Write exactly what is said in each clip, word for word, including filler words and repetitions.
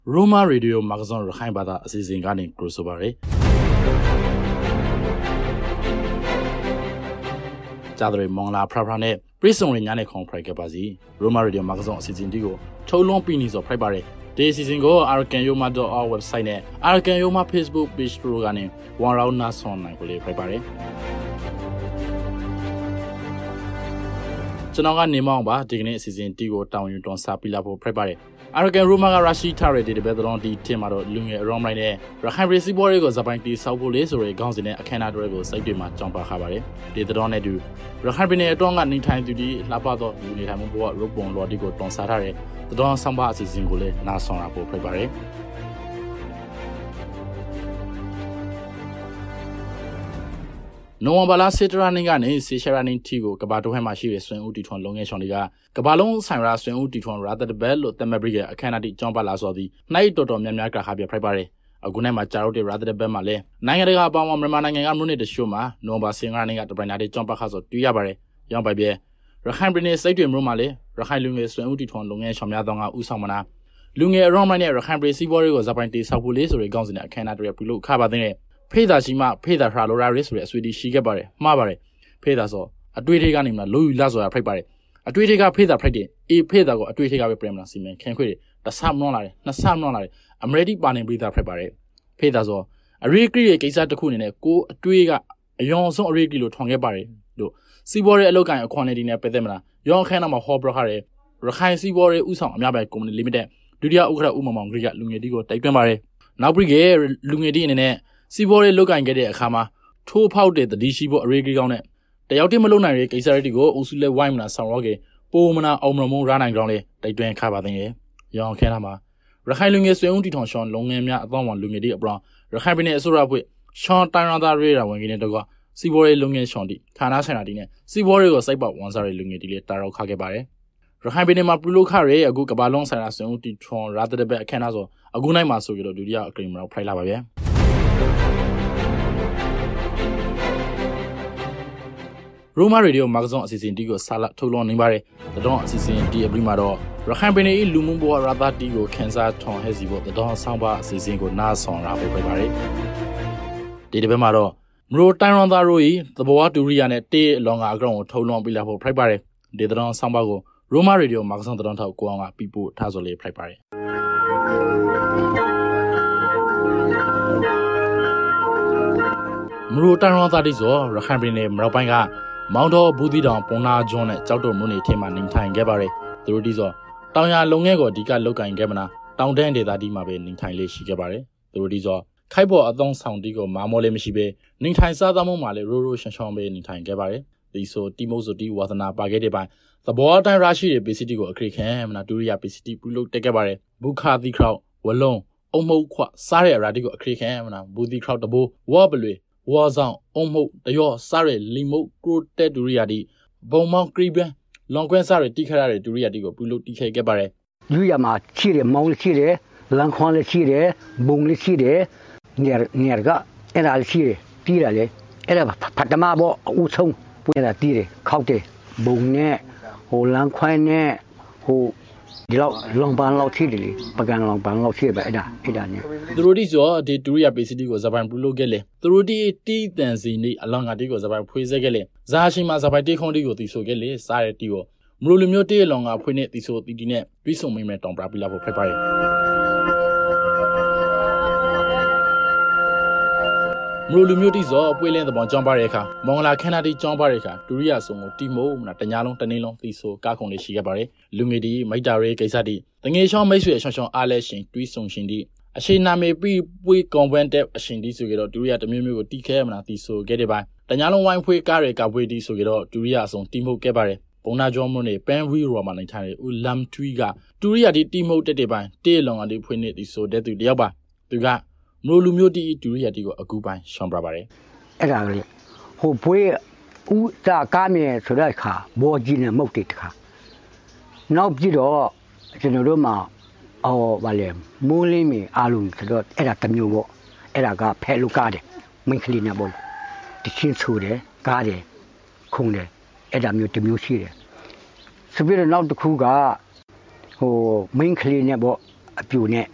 Roma Radio Magazine Rakhine Bada Assising Gani Crusobare Jadre Mongla Praprane, Prison in Yane Kong Prakabazi, Roma Radio Magazine Assising Digo, Tolon Pinis of Prepare. This is in go Arakan Yoma dot our website, Arakan Yoma Facebook page Rugani, one round Nason Nagole Prepare. Chanaga Nimamba, digging season Tigo Town Uton Sapila Prepare. Arakan Rumaga Rashi Tare did the better on the Timaro Lunga Romine, Rakhine Resiborigo Zabanti Saupolis or a Gonzine, a Canada rebel, Saidima, Jumpa Habare, did the Don Edu. Rakhine Donga Ning time to the Lapato, Unitamubo, Rubon, Lodigo, Don Satare, the Don Samba is Zingule, Nason Apo Prepare. No one bala sit running an is running Tigo, Cabato Hamashi, Swing Utiton Longation, Cabalon, Sanra, Swing Utiton, rather the bell, or the Mabriga, a Canadi, John Balasodi, Night Doto Miaka Habia Prepare, a Gunema Charity, rather the Bemale, Nanga Bama Remanang and Amuni the Shuma, no basing running at the Branadi Jumpa House of Tuyabare, Young Baby, Rakhine Brine Stadium Rumale, Rakhine Lunga, Swing Utiton, Longation Yadonga, Usamana, Lunga Romania, Rakhine Sibori was apparently Sapulis or a guns in a Canada Repu Cabadine. Peda Shima, Peda Raloraris, Swedish Shigabare, Mabare, Peda so, a Twitiganima, Louis Lazo, prepare. A Twitiga Peda Predi, E Pedago, a Twitiga Premna Simen, can quit it, the Sam Nonare, the Sam Nonare, I'm ready banning breather prepare. Pedazo, a recreate a Kunine, go a Twiga, a young son regular Tongabare, do. Sibore a local quantity near Pedemna, young Hanama Hobrohare, Rakhine Sibore Usam, Yaba Community Limited, Dudia Ukra Umamong, Riga Lungedigo, Tagamare. Now brigade Lungedi in it. Sibore look and get a hammer, two powder the dishibo regi on it. The Ultimalona Kisari go, Usule Wimana, Saroge, Pomana, Omramo, Rana Grande, they drank Cabadine, young Kanama. Rakhine is the only tonshon, long emia, Don Lungedi abroad, Rakhine Surapwe, Sean Tyranda Rera when in the go, Sibore Lunga Shondi, Tana Senadine, Sibore was about one sorry Lungedi, Taro Kagebare. Rakhine Mapulo Kare, a good cabalon Saras, the only tron rather the bear canazo, a good night maso, Dudia, criminal Prelava. Roma Radio Magazine Assistant Digo Salat Tolon Nimbare, the Don Assistant Dia Brimado, Rakhine Lumumbo Rada Digo, Kenza Ton Hesivo, the Don Samba Sizingo Nason Rapo Prepare. Did Bemado, Mro Tyron Rui, the Boa to Rianet, Day Long Agron, Tolon Bilapo Prepare, did the Don Sambago, Roma Radio Magazine the Don Guanga, people Tazole Prepare. Mro Tyron that is all, Rakhine Mrapanga. Mounto Budidon, Pona John, Chauto Muni, Tema, Nintine Gabare, the Rudizo, Tanya Longego, Dika Loka and Gabana, Down Dende that Dimabe, Nintine Leshi Gabare, the Rudizo, Kaibo Adon Sound Digo, Mamole Mishibe, Nintine Sadamo Male, Ruru Shashombe, Nintine Gabare, the so Timoso D was an apagade by the Boatan Rashi, Bisitigo, a creek ham, Naturia Bisiti, Pulo Tegabare, Buka the crowd, Wallon, Omo Qua, Sari Radigo, a creek ham, Budi crowd the bow, Wobbly. Was on Omo, the your sorry limo, crude dead to Riadi, Beaumont Gribe, Longquen Sari, Ticare to Riadigo, Pulo Tica Gabare. Yuyama, Chile, Mong Chile, Lanquan Chile, Bung Chile, near Nerga, and Al Chile, Tirale, Era Patamabo, Usong, Puera Tire, Coute, Bungne, who Lanquane, who Long Ban Chile, Pagan Long Ban Chile, Edania. The Rudizo did Duria basically was about Bulo Gele. The Rudi T Danzini along a digos about Puizagele. Zashima Zabati Hondigo, the Sogele, Sire Tigo. Mrulumiote along a Punet, the so the dinner, Biso Mimet on Brabilla Prepare. Mrulumiotizo, William the Bon Bareka, Mongola Kennedy John Bareka, Duria Songo, Timo, Natanalo, Tanilo, Tiso, Kakon Shigabare, Lumidi, Maidare, Kesadi, the nation makes you a shon Aleshin, Twison Shindi. A shina may be we convent a shindi to get out to read the Mimu D K and Tiso get it by. Tanalo wine quick carry Kabwedi so get out to Ria on Timo Gabare, Bonajo Mone, Ben we Roman Italian, Ulam Twiga, to Ria di Timo Tediban, day long and they point it so dead to the Yaba. To got Mrulumudi to Ria Digo a good by Shambrabare. Exactly. Who pray Uta Kame Sodaka, Bojin and Motica. No Gido, Generoma. Our Valem, Mulimi, Alum, Era Tamuo, Eraga, Pelucade, Minclinable, the Chinsude, Gade, Kunde, Edamu to Musire. So we are not the Kuga, who Minclinable, a Pune,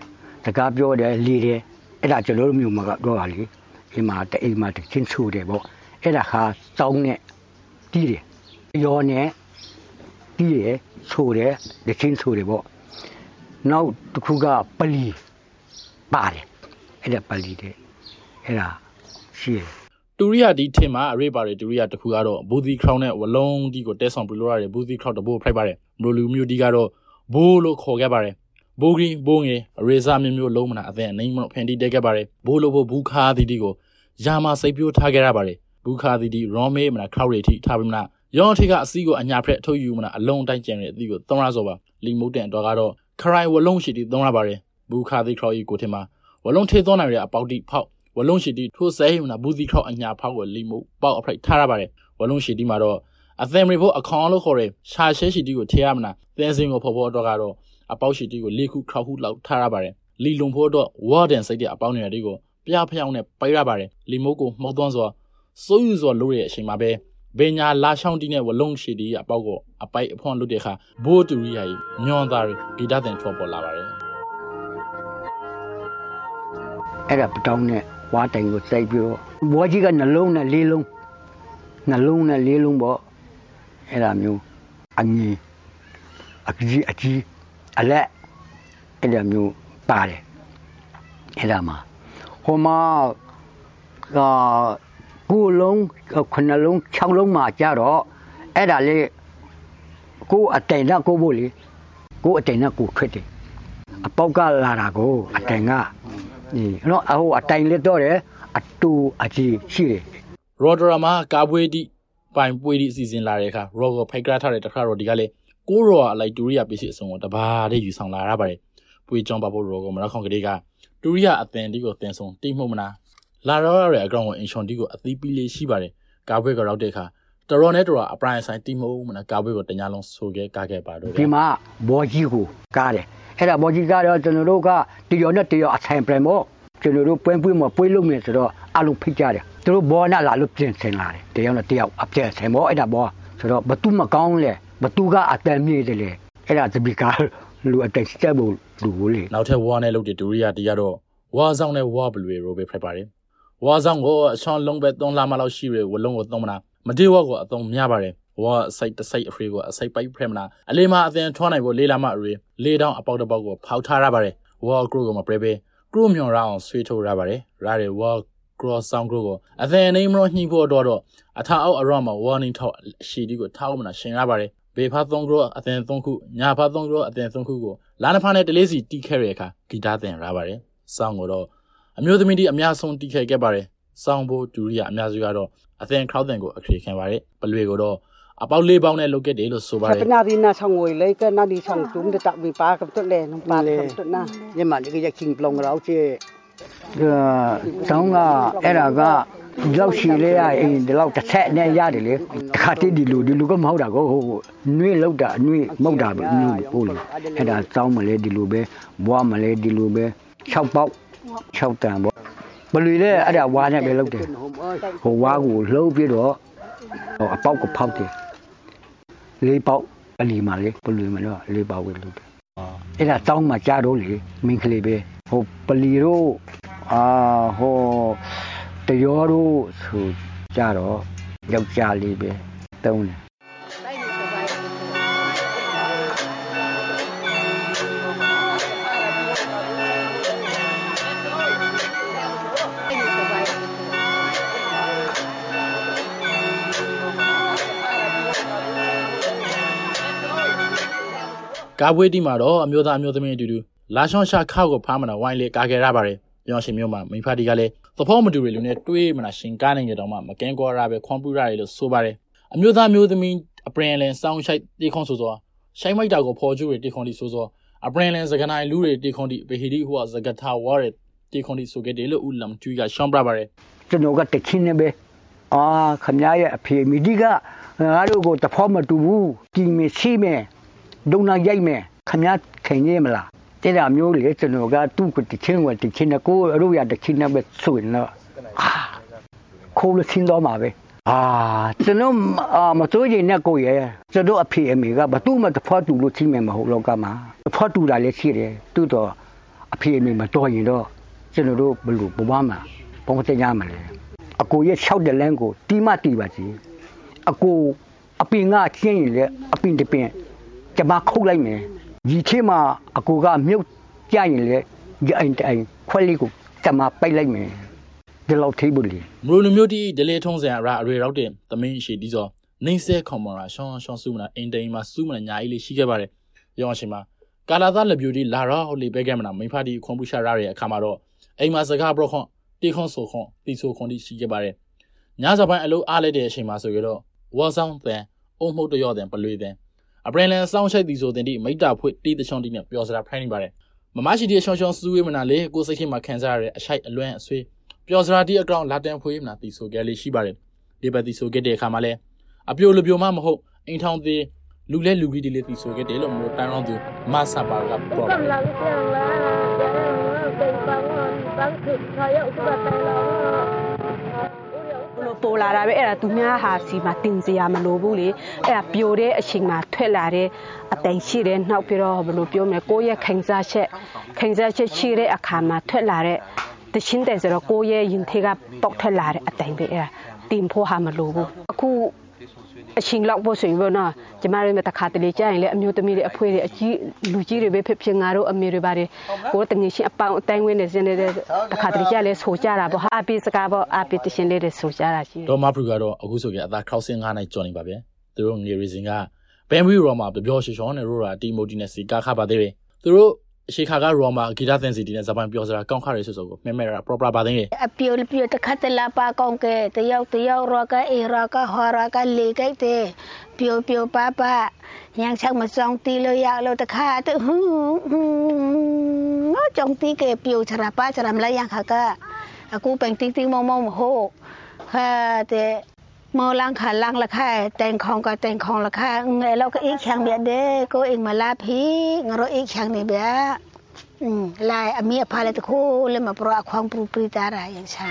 တကားပြောတယ်လီတယ်အဲ့ဒါကျွန်တော်တို့မျိုးမှာကတော့ပါလေအိမ်မှာတအိမ်မှာတချင်းဆူတယ်ပေါ့အဲ့ဒါခါတောင်းနဲ့တီးတယ်ရောနဲ့တီးတယ်ဆူတယ်တချင်းဆူတယ်ပေါ့နောက်တစ်ခုကပလီပါတယ်အဲ့ဒါပလီတဲ့အဲ့ဒါရှိတယ်တူရီယာဒီထင်မှာအရေးပါတယ်တူရီယာတစ်ခုကတော့ဘူဒီခရောင်းနဲ့ဝလုံးဒီကိုတဲဆောင်ပြလို့ရတယ်ဘူဒီခရောင်းတဘိုးဖိုက်ပါတယ်မလိုလူမျိုးဒီကတော့ဘိုးလို့ခေါ်ခဲ့ပါတယ်ဘိုးကြီးဘိုးငယ်အရေးစားမျိုးမျိုးလုံးမနာအသင်အနိုင်မဖန်တီးတက်ခဲ့ပါတယ်ဘိုးလို့ဘိုးဘူးခါဒီဒီကိုယာမာစိတ်ပြိုးထားခဲ့ရပါတယ်ဘူးခါဒီဒီရောမေးမနာခရောက်ရီထိထားပြီးမနာရောထိကအစီကိုအညာဖက်ထုတ်ယူမနာအလုံးတိုင်းကျန်တဲ့အသီးကိုသုံးရဆိုပါလီမုတ်တန်တော့ကတော့ခရိုင်ဝလုံးရှိတီသုံးရပါတယ်ဘူးခါဒီခရောက်ရီကိုထင်မှာဝလုံးထေးသွန်းနိုင်တဲ့အပေါက်တိဖောက်ဝလုံးရှိတီထိုးဆဲမနာဘူးဒီခရောက်အညာဖောက်ကိုလီမုတ်ပေါက်အဖလိုက်ထားရပါတယ်ဝလုံးရှိတီမှာတော့အသင်ရီဖို့အခေါင်လို့ခေါ်တဲ့ရှာရှဲရှိတီကိုထေးရမနာသင်းစင်ကိုဖော်ဖော်တော့ကတော့အပေါက်ရှိတီကိုလေးခုခေါက်ခုလောက်ထားရပါတယ်လီလုံဖို့တော့ဝါဒန်စိတ်တဲ့အပေါက်နေရာတွေကိုပြဖျောင်းနဲ့ပိုက်ရပါတယ်လီမုတ်ကိုမှုတ်သွန်းစွာစိုးယူစွာလို့ရဲ့အချိန်မှာပဲဘေညာလာရှောင်းတီနဲ့ဝလုံးရှိတီအပေါက်ကိုအပိုက်အဖွန်လွတ်တဲ့အခါဘိုးတူရီယာကြီးညွန်သားဂီတသင်ထွက်ပေါ်လာပါတယ်အဲ့ဒါပတောင်းနဲ့ဝါတိုင်ကိုစိုက်ပြီးတော့ဘွားကြီးကနှလုံးနဲ့လေးလုံးနှလုံးနဲ့လေးလုံးပေါ့အဲ့ဒါမျိုးအငြင်းအကြီးအကြီးအလက်အဲ့ဒါမျိုးပါတယ်အဲ့ဒါမှာဟိုမှာကကိုလုံးခုနှလုံး၆လုံးမှာကြတော့အဲ့ဒါလေးကိုအတိုင်နဲ့ကိုဖို့လေကိုအတိုင်နဲ့ကိုထွက်တယ်အပေါက်ကလာတာကိုအတိုင်ကဒီနော်အဟိုအတိုင်လေးတော့တယ်အတူအကြီးရှိတယ်ရော်ဒရာမှာကာပွေးတိပိုင်ပွေးတိအစီအစဉ်လာတဲ့အခါရော်ကိုဖိုက်ကြထားတဲ့တခါတော့ဒီကလေးကိုရော်အလိုက်တူရီယာပစ္စည်းအစုံကိုတဘာတဲ့ယူဆောင်လာရပါတယ်ပွေးကြောင်းပါဖို့ရော်ကိုမရခေါင်ကလေးကတူရီယာအသင်ဒီကိုတင်ဆုံးတိမှုမနာလာရောရရဲ့အကောင်ကိုအင်ရှွန်ဒီကိုအသီးပီးလေးရှိပါတယ်ကာဘွေကရောက်တဲ့အခါတရော်နဲ့တရော်အပရိုင်ဆိုင်တိမှုမနာကာဘွေကိုတညာလုံးဆိုခဲ့ကားခဲ့ပါတော့ဒီမှာဘောကြီးကိုကားတယ်အဲ့ဒါဘောကြီးကားတော့ကျွန်တော်တို့ကတရော်နဲ့တရော်အဆိုင်ပြန်မို့ကျွန်တော်တို့ပွင့်ပွင့်မပွေးလို့မြင်ဆိုတော့အလုံးဖိတ်ကြတယ်သူတို့ဘောနဲ့လာလို့ပြင်ဆင်လာတယ်တရော်နဲ့တယောက်အပြည့်ဆိုင်မို့အဲ့ဒါဘောဆိုတော့ဘသူမကောင်းလဲဘသူကအတန်မြေတယ်လေအဲ့ဒါသပိကားလူအတက်စက်ဖို့လူလေနောက်ထပ်ဝါနဲ့လုပ်တဲ့ဒူရီယာတီကတော့ဝါဆောင်နဲ့ဝါဘလူရိုပဲဖိုက်ပါတယ်ဝါဆောင်ကိုအချောင်းလုံးပဲသုံးလာမှလောက်ရှိရဝလုံးကိုသုံးမနာမတေးဝါကိုအသုံးများပါတယ်ဝါအစိုက်တစိုက်အဖရေကိုအစိုက်ပိုက်ဖရမနာအလေးမအသင်ထွားနိုင်ဖို့လေးလာမအရေလေးတောင်းအပေါက်တစ်ပေါက်ကိုဖောက်ထားရပါတယ်ဝါကရိုကိုမပရဲပဲကရိုမြော်ရအောင်ဆွေးထုတ်ရပါတယ်ရာတဲ့ဝါကရောဆောင်ကရိုကိုအသင်နေမလို့ညှိဖို့တော့တော့အထာအောက်အရောမှာဝါနင်းထောက်ရှီဒီကိုထောက်မနာရှင်ရပါတယ်ဘေဖာသုံးကရိုအသင်သုံးခုညာဖာသုံးကရိုအသင်သုံးခုကိုလာနဖာနဲ့တလေးစီတီးခဲ့ရတဲ့အခါဂီတသင်ရပါတယ်စောင်းကိုတော့အမျိုးသမီးတွေအများဆုံးတီးခဲ့ခဲ့ပါတယ်စောင်းဖို့ဒူရီယာအများစုကတော့အသင်ခရောက်သင်ကိုအခရီးခံပါတယ်ပလွေကိုတော့အပေါက်လေးပေါင်းနဲ့လုတ်ခဲ့တယ်လို့ဆိုပါတယ်ပနာဒီနာဆောင်ငွေလေးကနာဒီဆောင်တုံးတတဝိပါကပ်တက်လေနပါကပ်တက်နာညမဒီကချင်းပလုံရောချေကတောင်းကအဲ့ဒါကဒီလောက်ရှိလေရအင်းဒီလောက်တစ်ဆက်နဲ့ရတယ်လေတစ်ခါတည်းဒီလူဒီလူကမဟုတ်တာကိုဟိုနှွေးလောက်တာနှွေးမဟုတ်တာပဲနှွေးပို့လို့အဲ့ဒါတောင်းမလဲဒီလူပဲဘွားမလဲဒီလူပဲ၆ပေါက်၆တန်ပေါ့ဘလူလေအဲ့ဒါဝါနဲ့ပဲလောက်တယ်ဟိုဝါကိုလှုပ်ပြီးတော့ဟိုအပေါက်ကိုဖောက်တယ်လေးပေါက်အလီမှာလေဘလူမလို့လေးပေါက်ဝေလို့တယ်အဲ့ဒါတောင်းမှကြားတော့လေမင်းကလေးပဲဟိုပလီတို့အာဟိုတရောတို့ဆိုကြတော့ယောက်ျားလေးပဲတုံးတယ်ကာဘွေးတီမှာတော့အမျိုးသားအမျိုးသမီးအတူတူလာရှောင်းရှာခောက်ကိုဖားမနာဝိုင်းလေကာခဲ့ရပါတယ်ပြောရှင်မျိုးမှာမိဖာတီကလည်းသဖောမတူတွေလူနဲ့တွေးမနာရှင်ကားနိုင်ကြတော့မှမကင်းကောရပဲခွန်ပူရတယ်လို့ဆိုပါတယ်အမျိုးသားမျိုးသမီးအပရင်လန်စောင်းရှိုက်တေခွန်ဆိုဆိုရှိုင်းမိုက်တာကိုဖော်ကျူတွေတေခွန်တီဆိုဆိုအပရင်လန်စကနိုင်လူတွေတေခွန်တီဘေဟီဒီဟိုစကတာဝါရတေခွန်တီဆိုခဲ့တယ်လို့ဦးလမ်ကျွေးကရှောင်းပြပါတယ်ကျွန်တော်ကတချင်းနေပဲအာခမရရဲ့အဖေမိဒီကငါတို့ကိုသဖောမတူဘူးတီမီရှိမယ်ဒုံနာရိုက်မယ်ခမရခင်ရမလားတဲ့တာမျိုးလေကျွန်တော်ကသူ့ကိုတချင်းဝတချင်းကိုအရုရတချင်းနဲ့ပဲဆိုရင်တော့ခိုးလို့ချင်းတော့မှာပဲအာကျွန်တော်မစိုးရင်နဲ့ကိုရကျွန်တော်အဖေအမေကဘသူမှတဖောတူလို့ချင်းမယ်မဟုတ်တော့ကမှာတဖောတူတာလည်းရှိတယ်သူ့တော့အဖေအမေမတော်ရင်တော့ကျွန်တော်တို့ဘလို့ဘဝမှာဘုံတင်ရမှာလေအကိုရဲ့၆တဲ့လမ်းကိုတီးမတီးပါစီအကိုအပင်ကချင်းရင်လေအပင်တပင်ကျမခုတ်လိုက်မယ်ဒီခေတ်မှာအကိုကမြုပ်ကြရင်လေဒီအိမ်တိုင်ခွက်လေးကိုကျမပိတ်လိုက်မယ်ဒီလောက်ထိဘူးလေမရိုလူမျိုးတီဒလေထုံးစံအရာအရေရောက်တဲ့သမင်းရှိဒီစောနှိမ့်ဆဲခွန်မရာရှောင်းရှောင်းစုမနာအင်တိန်မှာစုမနာညာကြီးလေးရှိခဲ့ပါတယ်ရောင်းရှင်မှာကာလာသားလက်ပြူတီလာရောလေပဲကဲမနာမိဖာတီခွန်ပူရှာရရဲ့အခါမှာတော့အိမ်မှာစကားဘရောခွန်တီခွန်ဆိုခွန်တီဆိုခွန်တီရှိခဲ့ပါတယ်ညစာပိုင်းအလုံးအားလိုက်တဲ့အချိန်မှာဆိုကြတော့ဝါဆောင်တန်အုံမှုတ်တရော့တဲ့ပလွေတဲ့ အပရင်လန်စောင်းချိုက်သည်ဆိုတဲ့ဒီမိတ္တာဖွေတီးတချွန်တီနဲ့ပျော်စရာဖိုင်းနေပါတယ်မမရှိတီရှောင်းရှောင်းစူးဝေးမနာလေကိုစိတ်ခင်မှာခံစားရတဲ့အချိုက်အလွမ်းအဆွေးပျော်စရာတီအကောင်လာတန်ဖွေးမနာတီဆိုကြလေးရှိပါတယ်ဒီပတ်တီဆိုခဲ့တဲ့အခါမှာလဲအပြိုလပြိုမှမဟုတ်အိမ်ထောင်သေးလူလဲလူကြီးတီလေးတီဆိုခဲ့တယ်လို့မျိုးတန်းရောင်းသူမဆာပါကပေါ်ပိုလာတာပဲအဲ့ဒါသူများဟာစီမှာတင်စရာမလိုဘူးလေအဲ့ဒါပြိုတဲ့အချိန်မှာထွက်လာတဲ့အတိုင်ရှိတဲ့နောက်ပြီးတော့ဘယ်လိုပြောမလဲကိုယ့်ရဲ့ခံစားချက်ခံစားချက်ရှိတဲ့အခါမှာထွက်လာတဲ့တချင်းတဲ့ဆိုတော့ကိုယ့်ရဲ့ရင်ထဲကပေါက်ထွက်လာတဲ့အတိုင်ပဲအဲ့ဒါတင်ဖို့ဟာမလိုဘူးအခုအချင်းလောက်ဖို့ဆိုရင်ဘောနော်ကျမတို့မတခါတလေကြာရင်လေအမျိုးသမီးတွေအဖွေးတွေအကြီးလူကြီးတွေပဲဖြစ်ဖြစ်ငါတို့အမေတွေပါတယ်ကိုယ်တငယ်ချင်းအပေါင်းအတိုင်းဝင်းနေစနေတဲ့တခါတလေကြာလဲဆိုကြတာပေါ့ဟာအပိစကားပေါ့အပိတရှင်လေးတွေဆိုကြတာရှိတော့မဖရူကတော့အခုဆိုကြအသား၆၅နိုင်ကျော်နေပါဗျသူတို့ငယ်ရီစင်ကဘန်ဘီရောမှာပျော်ရွှင်ရွှင်နဲ့ရိုရာတီမိုတီနဲ့စီကာခပါသေးတယ်သူတို့အရှိခါကရောမှာဂီတာသင်စီတီနဲ့ဇပန်ပျော်စရာကောင်းခရဲဆိုဆိုကိုမဲမဲရာ proper ပါသိတယ်အပြိုပြိုတခါတလာပါကောင်းကဲတယောက်တယောက်ရောကအေရာကဟောရာကလေကိတ်တဲ့ပြိုပြိုပါပါညံချောက်မဆောင်တီလို့ရလို့တခါတဟူးငါကြောင့်တီကပြိုချရာပါချရာမလိုက်ရခါကအခုပင်တီတီမောမောမဟုတ်ဟာတဲ့มอลังขาลังละค่ะแต่งของก็แต่งของละค่ะไงเราก็อีกช่างเบียดเด้ก็เองมาลาพี่งเราอีกช่างนี่เบียอืมลายอเมียพาเลยตะคู่เลยมาปรอความปรูปรีตาอะไรอย่างช่าง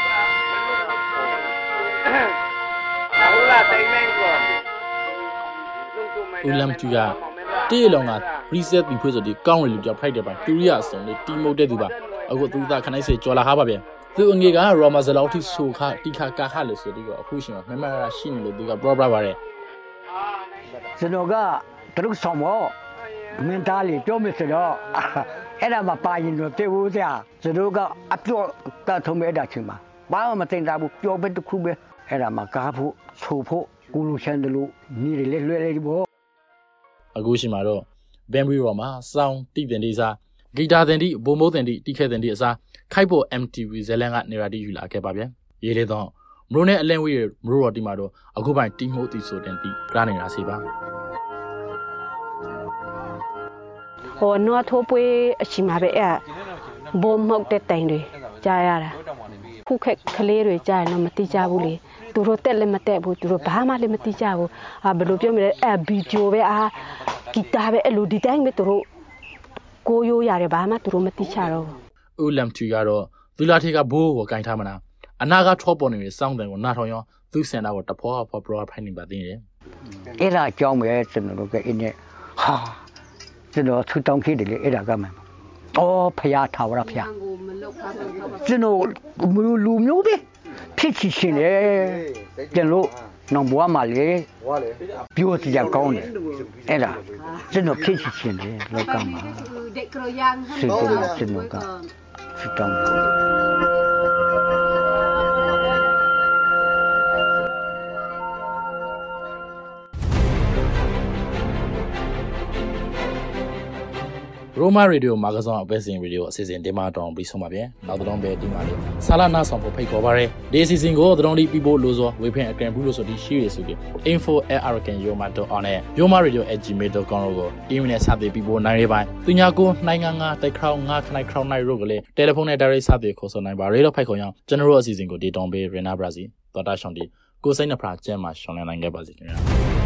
อุลัมจูยาตีลองอ่ะรีเซ็ตပြီးဖွေးဆိုဒီကောင်းရလူကြောက်ဖိုက်တယ်ပါတူရီယာစုံလေးတီမုတ်တဲ့သူပါအခုသူသားခနိုင်စေကြော်လာဟာပါဗျသူအငယ်ကရောမဇလောက်ထိဆိုခတိခကာခလို့ဆိုဒီကအခုရှင်မမရာရှိနေလို့သူက proper ပါတယ်ကျွန်တော်ကသူတို့ဆောင်မောမင်းသားလေးပြောမယ်ဆိုတော့အဲ့ဒါမှပါရင်တော့တေဘူးစရာကျွန်တော်ကအပြော့တထုံးမဲ့တာချင်းမှာဘာမှမသိတာဘူးပြောပဲတစ်ခုပဲအဲ့ဒါမှကားဖို့ဆိုဖို့ကိုလူချန်တယ်လို့နေလေလွယ်လေဘောအခုရှင်မှာတော့ဘန်ဘီရောမှာစောင်းတိတင်လေးစားဂီတာတင်တိဘုံမိုးတင်တိတိခဲတင်တိအစားခိုက်ဖို့ M T V ဇလန်ကနေရာတီယူလာခဲ့ပါဗျ။ရေးလေတော့မရိုနဲ့အလင်းဝေးရမရိုရော်တီမှာတော့အခုပိုင်တီမိုးတီဆိုတင်တီကရနေတာစီပါ။ဟိုနော်ထိုးပွေးအရှိမှာပဲအဲ့ဘုံမောက်တဲ့တိုင်တွေကြားရတာ။ခုခက်ကလေးတွေကြားရင်တော့မတိကြဘူးလေ။သူတို့တက်လည်းမတက်ဘူးသူတို့ဘာမှလည်းမတိကြဘူး။အာဘယ်လိုပြောမလဲအဲ့ဗီဒီယိုပဲအာဂီတာပဲအဲ့လိုဒီတိုင်းပဲသူတို့ကိုရိုးရတယ်ဘာမှသူတို့မတိချတော့ဘူးဦးလမ်ထူကတော့သူလာထေကဘိုးကိုကင်ထားမနာအနာကထောပေါ်နေတဲ့စောင်းတယ်ကိုနားထောင်ရောသူစင်တာကိုတဖောဖောပရောဖိုင်းနေပါသေးတယ်အဲ့ဒါအကြောင်းပဲကျွန်တော်တို့ကအင်းနဲ့ဟာကျွန်တော်ထူတောင်းခဲ့တယ်လေအဲ့ဒါကမှအော်ဖယားထာဝရဖယားကျွန်တော်လူမျိုးပဲဖြစ်ချင်ရှင်လေကျွန်တော်နောင်ဘွားမလေးပြိုစရာကောင်းတယ်အဲ့ဒါကျွန်တော်ဖြစ်ချင်ရှင်လေလောကမှာစစ်တော်ကျွန်တော်ကစစ်တောင်းရိုမာရေဒီယိုမာဂဇွန်အပဲစင်ရေဒီယိုအစီအစဉ်တင်မတောင်းပြီးဆုံးပါဗျ။နောက်တော့ပဲဒီမှာလေးဆာလာနာဆောင်ဖို့ဖိတ်ခေါ်ပါရယ်။ဒီအစီအစဉ်ကိုတတော်ဒီပြီးဖို့လို့ဆိုဝေဖင်အကံဘူးလို့ဆိုဒီရှိရဆိုပြီး info at arakan yoma dot on နဲ့ yomaradio at gmail dot com ကိုအီးမေးလ်နဲ့စတင်ပြီးဖို့နိုင်ရပိုင်းသူညာကိုနိုင်ငါငါတိုက်ခေါငါခနိုင်ခေါနိုင်ရို့ကလေးတယ်လီဖုန်းနဲ့ direct စတင်ခေါ်ဆိုနိုင်ပါရေတော့ဖိတ်ခေါ်ရအောင်ကျွန်တော်တို့အစီအစဉ်ကိုဒီတောင်းပေးရနာဘရာဇီတော်တာရှောင်းဒီကိုစိတ်နှဖရာကျမ်းမှာရှောင်းလန်းနိုင်ခဲ့ပါစေခင်ဗျာ။